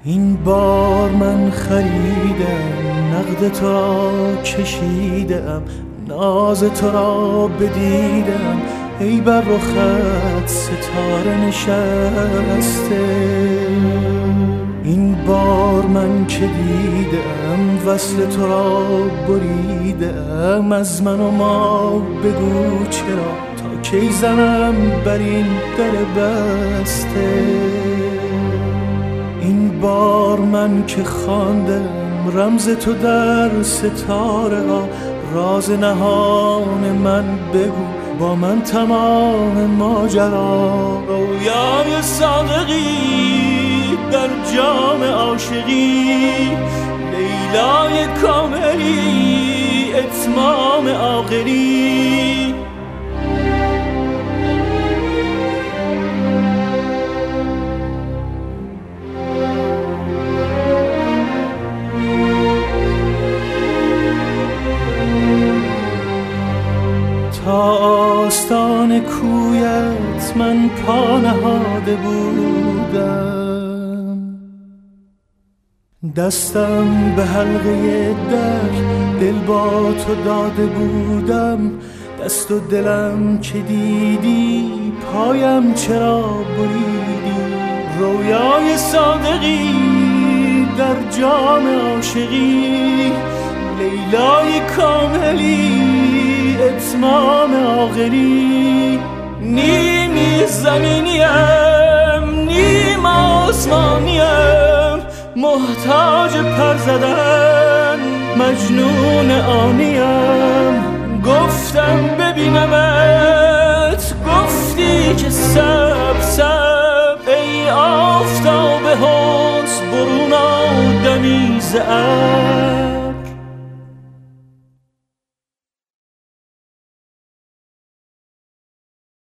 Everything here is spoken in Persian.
این بار من خریدم، نقد تو را کشیدم، ناز تو را بدیدم، ای بر رخت ستاره نشسته. این بار من که دیدم وصل تو را بریدم، از من و ما بگو چرا تا کی زنم بر این در بسته. این بار من که خواندم رمز تو در ستاره ها، راز نهان من بگو با من تمام ماجرا. رویای صادقی در جام عاشقی، لیلای کاملی اتمام عاقلی. تا آستان کویت من پا نهاده بودم، دستم به حلقه در دل با تو داده بودم. دست و دلم که دیدی پایم چرا بریدی. رویای صادقی در جام عاشقی، لیلای کاملی اتمام عاقلی. نیمی زمینیم نیم آسمانیم، محتاج پر زدن مجنون آنیم. گفتم ببینمت گفتی که سب سب، ای آفتاب حسن برون آدمی ز